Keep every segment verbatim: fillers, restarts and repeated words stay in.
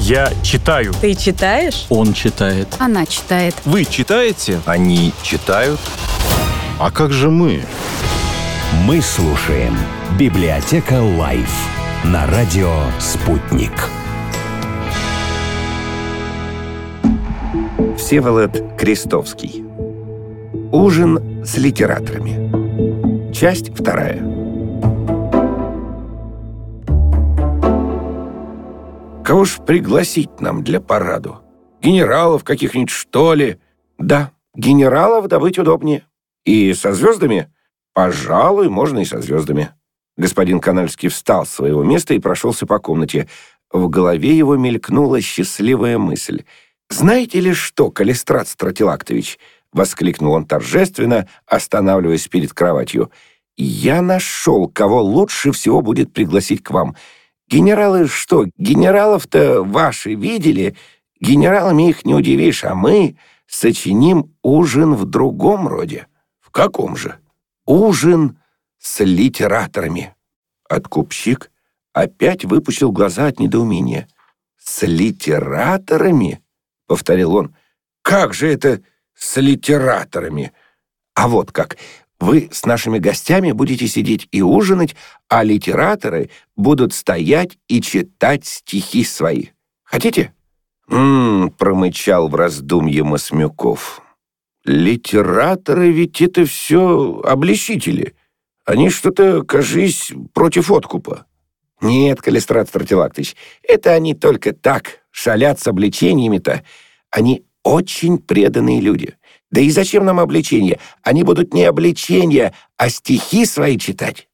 Я читаю. Ты читаешь? Он читает. Она читает. Вы читаете? Они читают. А как же мы? Мы слушаем «Библиотека Лайф» на радио «Спутник». Всеволод Крестовский. Ужин с литераторами. Часть вторая. Кого ж пригласить нам для параду? Генералов каких-нибудь, что ли? Да, генералов добыть удобнее. И со звездами? Пожалуй, можно и со звездами. Господин Канальский встал с своего места и прошелся по комнате. В голове его мелькнула счастливая мысль. «Знаете ли что, Калистрат Стратилактович?» — воскликнул он торжественно, останавливаясь перед кроватью. «Я нашел, кого лучше всего будет пригласить к вам. Генералы что, генералов-то ваши видели? Генералами их не удивишь, а мы сочиним ужин в другом роде». «В каком же?» «Ужин с литераторами». Откупщик опять выпучил глаза от недоумения. «С литераторами?» — повторил он. «Как же это с литераторами?» «А вот как. Вы с нашими гостями будете сидеть и ужинать, а литераторы будут стоять и читать стихи свои. Хотите?» «М-м-м», промычал в раздумье Мосмюков. «Литераторы ведь это все обличители. Они что-то, кажись, против откупа». «Нет, Калистрат Стратилактович, это они только так, шалят с обличениями-то. Они очень преданные люди. Да и зачем нам обличения? Они будут не обличения, а стихи свои читать».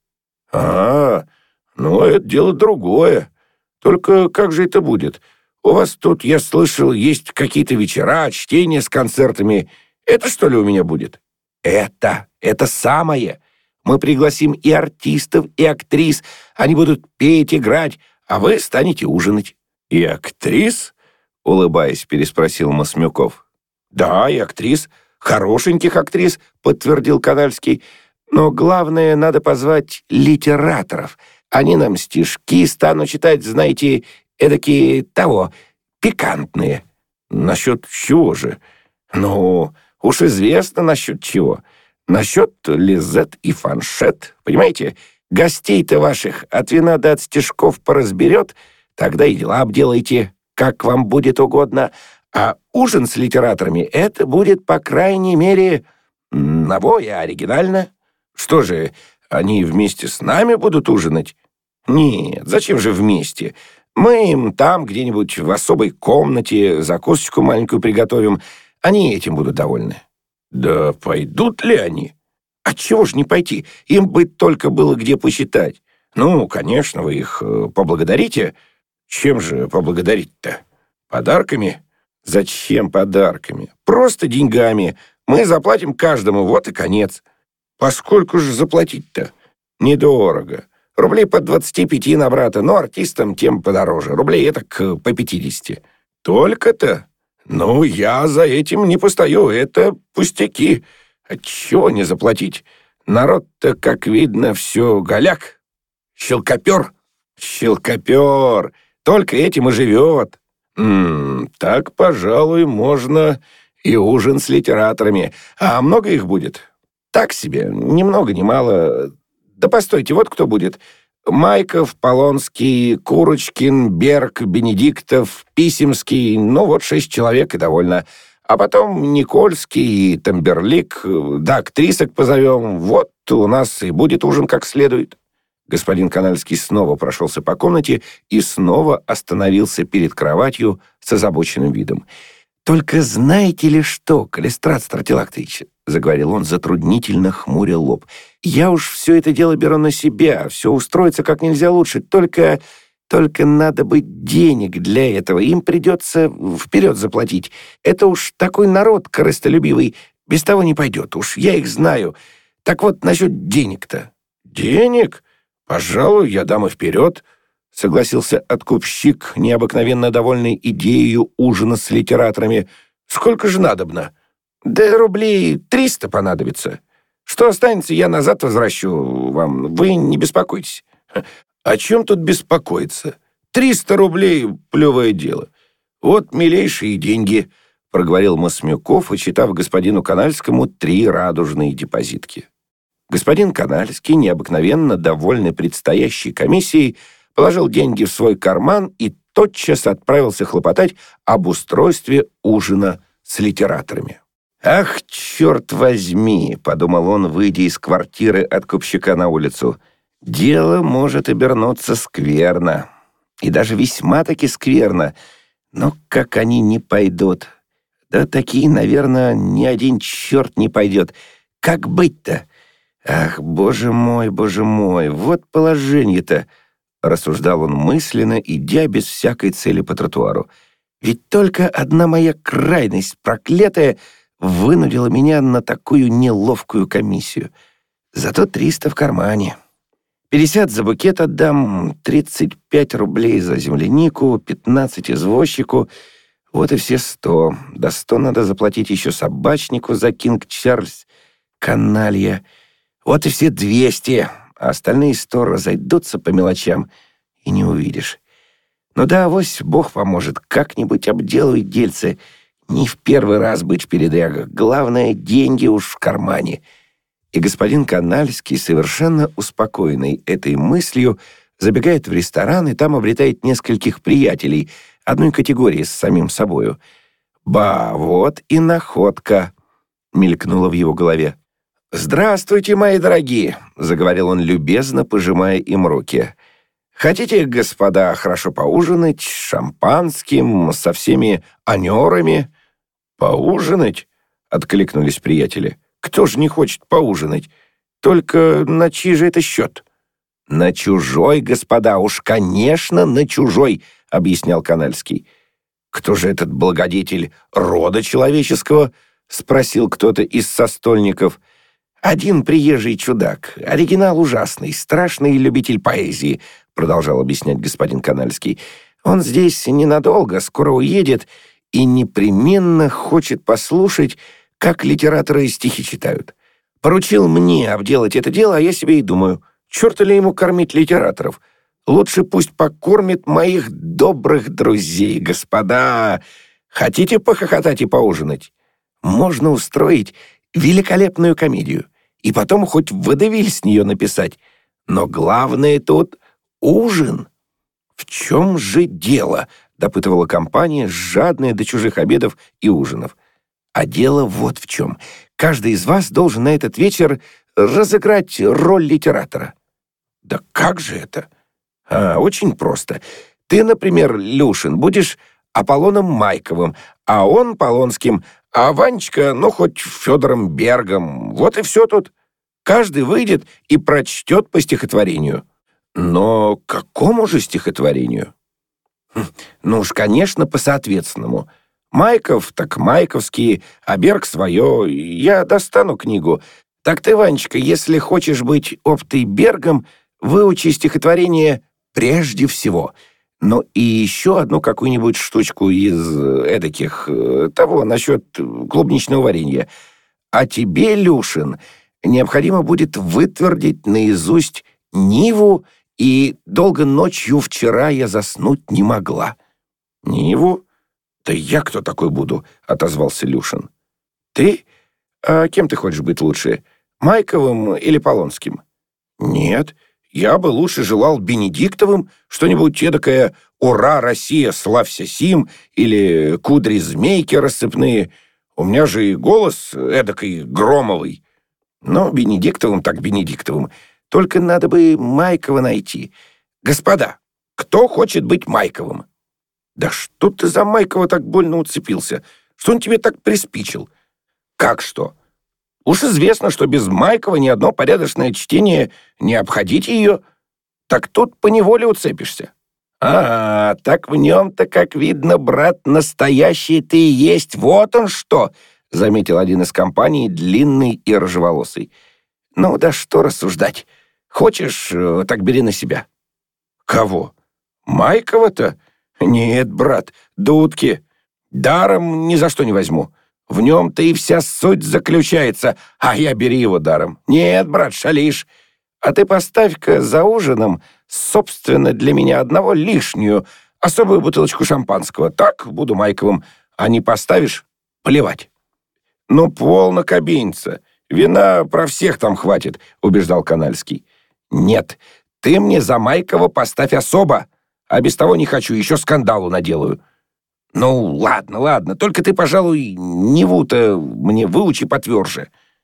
«А, ну, это дело другое. Только как же это будет? У вас тут, я слышал, есть какие-то вечера, чтения с концертами. Это что ли у меня будет?» «Это, это самое. Мы пригласим и артистов, и актрис. Они будут петь, играть, а вы станете ужинать». «И актрис?» — улыбаясь, переспросил Мосмюков. «Да, и актрис. Хорошеньких актрис», — подтвердил Канальский. «Но главное, надо позвать литераторов. Они нам стишки станут читать, знаете, эдакие того, пикантные». «Насчет чего же?» «Ну, уж известно насчет чего. Насчет Лизет и Фаншет. Понимаете, гостей-то ваших от вина до от стишков поразберет, тогда и дела обделайте, как вам будет угодно. А ужин с литераторами — это будет, по крайней мере, ново и оригинально. Что же, они вместе с нами будут ужинать? Нет, зачем же вместе? Мы им там где-нибудь в особой комнате закусочку маленькую приготовим. Они этим будут довольны». «Да пойдут ли они?» «Отчего ж не пойти? Им бы только было где посчитать. Ну, конечно, вы их э, поблагодарите». «Чем же поблагодарить-то? Подарками?» «Зачем подарками? Просто деньгами. Мы заплатим каждому, вот и конец». «Поскольку же заплатить-то?» «Недорого. Рублей по двадцати пяти на брата, но артистам тем подороже. Рублей этак по пятидесяти». «Только-то? Ну, я за этим не постою. Это пустяки. Отчего не заплатить? Народ-то, как видно, все голяк. Щелкопер. Щелкопер. Только этим и живет». «М-м, так, пожалуй, можно и ужин с литераторами. А много их будет?» «Так себе, ни много ни мало. Да постойте, вот кто будет. Майков, Полонский, Курочкин, Берг, Бенедиктов, Писемский. Ну, вот шесть человек и довольно. А потом Никольский и Тамберлик. Да, актрисок позовем. Вот у нас и будет ужин как следует». Господин Канальский снова прошелся по комнате и снова остановился перед кроватью с озабоченным видом. «Только знаете ли что, Калистрат Стратилактович?» — заговорил он, затруднительно хмуря лоб. «Я уж все это дело беру на себя, все устроится как нельзя лучше, только... только надо быть денег для этого, им придется вперед заплатить. Это уж такой народ корыстолюбивый, без того не пойдет, уж я их знаю. Так вот, насчет денег-то». «Денег? Пожалуй, я дам и вперед», — согласился откупщик, необыкновенно довольный идеей ужина с литераторами. «Сколько же надобно?» «Да рублей триста понадобится. Что останется, я назад возвращу вам. Вы не беспокойтесь». «О чем тут беспокоиться? Триста рублей — плевое дело. Вот милейшие деньги», — проговорил Мосмюков, очитав господину Канальскому три радужные депозитки. Господин Канальский, необыкновенно довольный предстоящей комиссией, положил деньги в свой карман и тотчас отправился хлопотать об устройстве ужина с литераторами. «Ах, черт возьми!» — подумал он, выйдя из квартиры откупщика на улицу. «Дело может обернуться скверно, и даже весьма-таки скверно, но как они не пойдут? Да такие, наверное, ни один черт не пойдет. Как быть-то? Ах, боже мой, боже мой, вот положение-то!» — рассуждал он мысленно, идя без всякой цели по тротуару. «Ведь только одна моя крайность проклятая вынудила меня на такую неловкую комиссию. Зато триста в кармане. пятьдесят за букет отдам, тридцать пять рублей за землянику, пятнадцать извозчику. Вот и все сто. Да сто надо заплатить еще собачнику за Кинг Чарльз. Каналья. Вот и все двести, а остальные сто разойдутся по мелочам, и не увидишь. Ну да, авось Бог поможет, как-нибудь обделывать дельцы. Не в первый раз быть в передрягах. Главное, деньги уж в кармане». И господин Канальский, совершенно успокоенный этой мыслью, забегает в ресторан и там обретает нескольких приятелей одной категории с самим собою. «Ба, вот и находка!» — мелькнула в его голове. «Здравствуйте, мои дорогие!» — заговорил он любезно, пожимая им руки. «Хотите, господа, хорошо поужинать, с шампанским, со всеми анерами?» «Поужинать?» — откликнулись приятели. «Кто же не хочет поужинать? Только на чей же это счет?» «На чужой, господа, уж, конечно, на чужой», — объяснял Канальский. «Кто же этот благодетель рода человеческого?» — спросил кто-то из состольников. «Один приезжий чудак, оригинал ужасный, страшный любитель поэзии», — продолжал объяснять господин Канальский. «Он здесь ненадолго, скоро уедет и непременно хочет послушать, как литераторы стихи читают. Поручил мне обделать это дело, а я себе и думаю, черт ли ему кормить литераторов? Лучше пусть покормит моих добрых друзей, господа. Хотите похохотать и поужинать? Можно устроить великолепную комедию и потом хоть водевиль с нее написать. Но главное тут ужин». «В чем же дело?» — допытывала компания, жадная до чужих обедов и ужинов. «А дело вот в чем. Каждый из вас должен на этот вечер разыграть роль литератора». «Да как же это?» «А, очень просто. Ты, например, Люшин, будешь Аполлоном Майковым, а он Полонским, а Ванечка, ну, хоть Федором Бергом. Вот и все тут. Каждый выйдет и прочтет по стихотворению». «Но какому же стихотворению?» «Ну уж, конечно, по соответственному. Майков так майковские, а Берг свое. Я достану книгу. Так ты, Ванечка, если хочешь быть оптой Бергом, выучи стихотворение прежде всего. Ну и еще одну какую-нибудь штучку из эдаких, того, насчет клубничного варенья. А тебе, Люшин, необходимо будет вытвердить наизусть Ниву, и долго ночью вчера я заснуть не могла». «Ниву? Да я кто такой буду?» — отозвался Люшин. «Ты? А кем ты хочешь быть лучше, Майковым или Полонским?» «Нет, я бы лучше желал Бенедиктовым, что-нибудь эдакое «Ура, Россия, славься сим» или «Кудри-змейки рассыпные». У меня же и голос эдакой громовый. Но Бенедиктовым так Бенедиктовым. Только надо бы Майкова найти. Господа, кто хочет быть Майковым?» «Да что ты за Майкова так больно уцепился? Что он тебе так приспичил?» «Как что? Уж известно, что без Майкова ни одно порядочное чтение не обходить ее. Так тут поневоле уцепишься». «А, так в нем-то, как видно, брат, настоящий ты и есть. Вот он что!» — заметил один из компаний, длинный и рыжеволосый. «Ну да что рассуждать. Хочешь, так бери на себя». «Кого? Майкова-то? Нет, брат, дудки. Даром ни за что не возьму. В нем-то и вся суть заключается, а я бери его даром. Нет, брат, шалишь. А ты поставь-ка за ужином, собственно, для меня одного лишнюю, особую бутылочку шампанского. Так, буду Майковым. А не поставишь — плевать». «Ну, полно кабиниться. Вина про всех там хватит», — убеждал Канальский. «Нет, ты мне за Майкова поставь особо, а без того не хочу, еще скандалу наделаю». «Ну, ладно, ладно, только ты, пожалуй, Неву-то мне выучи потверже».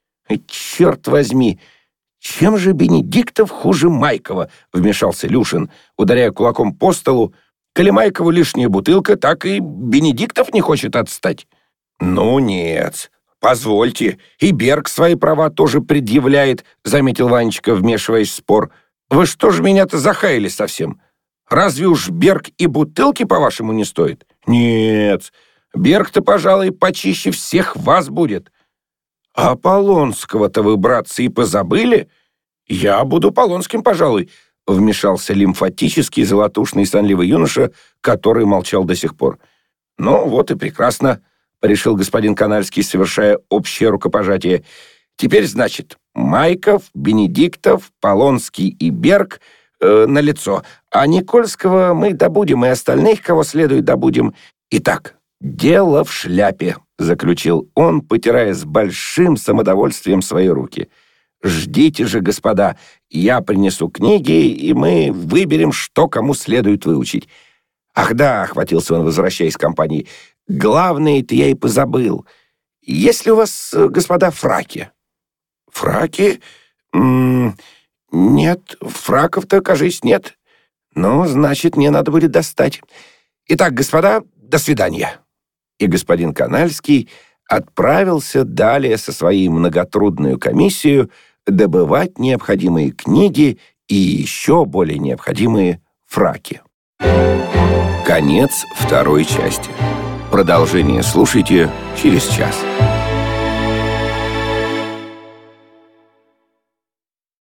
«Черт возьми, чем же Бенедиктов хуже Майкова?» — вмешался Люшин, ударяя кулаком по столу. «Коли Майкову лишняя бутылка, так и Бенедиктов не хочет отстать». «Ну нет, позвольте, и Берг свои права тоже предъявляет», — заметил Ванечка, вмешиваясь в спор. «Вы что ж меня-то захаяли совсем? Разве уж Берг и бутылки, по-вашему, не стоит? Нет, Берг-то, пожалуй, почище всех вас будет. А Полонского-то вы, братцы, и позабыли? Я буду Полонским, пожалуй», — вмешался лимфатический, золотушный и сонливый юноша, который молчал до сих пор. «Ну, вот и прекрасно», — решил господин Канальский, совершая общее рукопожатие. «Теперь, значит, Майков, Бенедиктов, Полонский и Берг э, налицо, а Никольского мы добудем, и остальных, кого следует, добудем. Итак, дело в шляпе», — заключил он, потирая с большим самодовольствием свои руки. «Ждите же, господа, я принесу книги, и мы выберем, что кому следует выучить. Ах да», — охватился он, возвращаясь к компании, — «главное-то я и позабыл. Есть ли у вас, господа, фраки?» «Фраки? М-м, нет, фраков-то, кажись, нет. Ну, значит, мне надо будет достать. Итак, господа, до свидания». И господин Канальский отправился далее со своей многотрудной комиссией добывать необходимые книги и еще более необходимые фраки. Конец второй части. Продолжение слушайте через час.